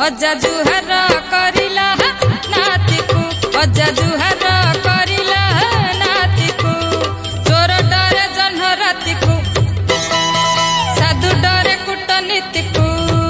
अजा जुहार करिला नातिकु अजा जुहार करिला नातिकु चोर डरे जन्ह रातिकु साधु डरे कूटनीतिकु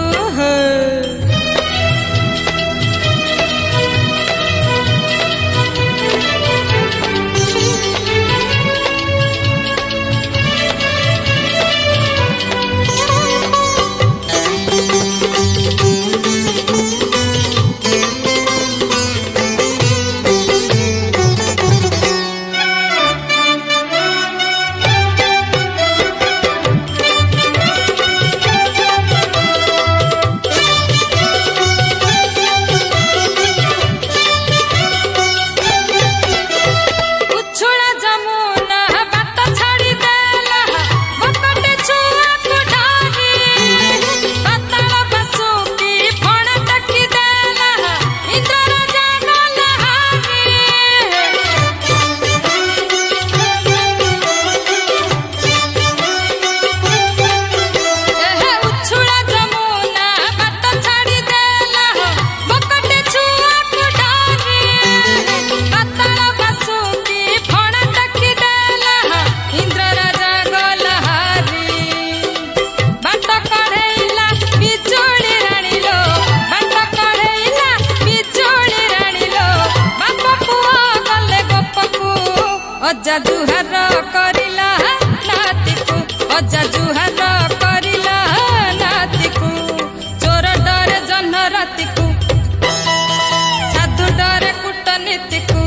अजा जुहार करिला नातिकु अजा जुहार करिला नातिकु चोर डरे जन्ह रातिकु साधु डरे कूटनीतिकु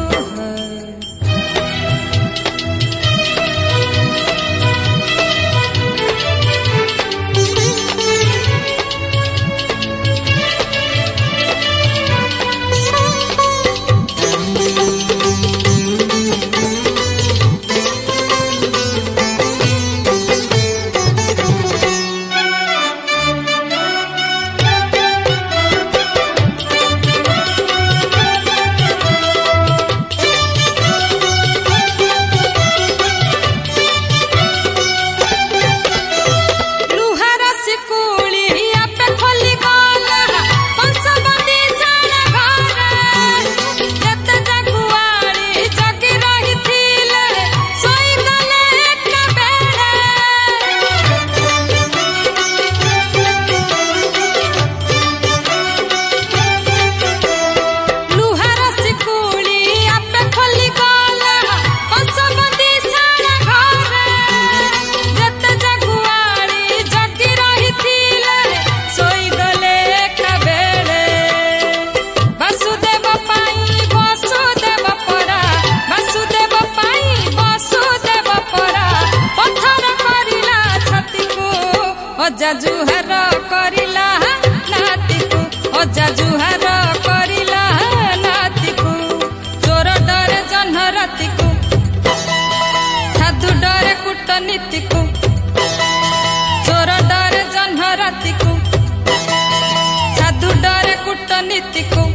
अजा जुहार करिला नातिकु अजा जुहार करिला नातिकु चोर डरे जन्ह रातिकु साधु डरे कूटनीतिकु चोर डरे जन्ह रातिकु साधु डरे कूटनीतिकु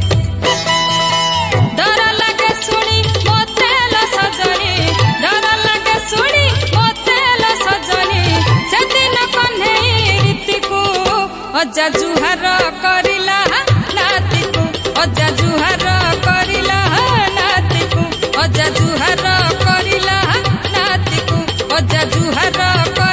डर लागे सुनी मते लो सजनी डर लागे सुनी मते लो सजनी से दिन अजा जुहार करिला नातिकु अजा जुहार करिला नातिकु अजा जुहार करिला नातिकु अजा जुहार